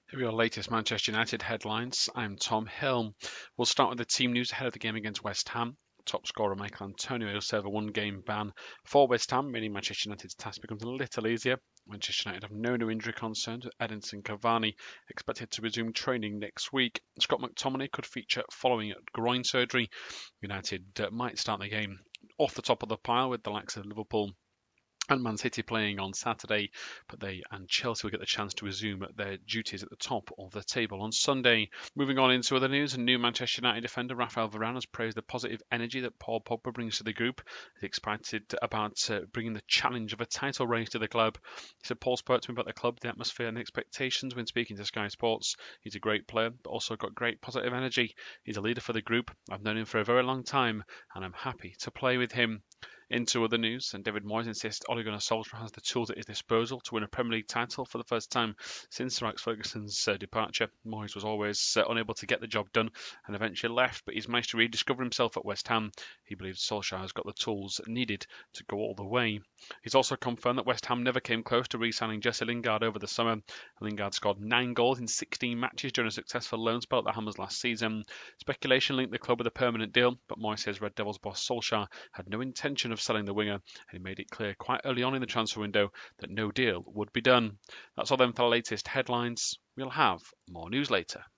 Here are your latest Manchester United headlines. I'm Tom Hill. We'll start with the team news ahead of the game against West Ham. Top scorer Michael Antonio will serve a one-game ban for West Ham, meaning Manchester United's task becomes a little easier. Manchester United have no new injury concerns, with Edinson Cavani expected to resume training next week. Scott McTominay could feature following groin surgery. United might start the game off the top of the pile with the likes of Liverpool and Man City playing on Saturday, but they and Chelsea will get the chance to resume their duties at the top of the table on Sunday. Moving on into other news, a new Manchester United defender, Rafael Varane, has praised the positive energy that Paul Pogba brings to the group. He's excited about bringing the challenge of a title race to the club. He said Paul spoke to me about the club, the atmosphere and the expectations when speaking to Sky Sports. He's a great player, but also got great positive energy. He's a leader for the group. I've known him for a very long time, and I'm happy to play with him. Into other news, and David Moyes insists Ole Gunnar Solskjaer has the tools at his disposal to win a Premier League title for the first time since Sir Alex Ferguson's departure. Moyes was always unable to get the job done and eventually left, but he's managed to rediscover himself at West Ham. He believes Solskjaer has got the tools needed to go all the way. He's also confirmed that West Ham never came close to re-signing Jesse Lingard over the summer. Lingard scored 9 goals in 16 matches during a successful loan spell at the Hammers last season. Speculation linked the club with a permanent deal, but Moyes says Red Devils boss Solskjaer had no intention of selling the winger, and he made it clear quite early on in the transfer window that no deal would be done. That's all then for the latest headlines. We'll have more news later.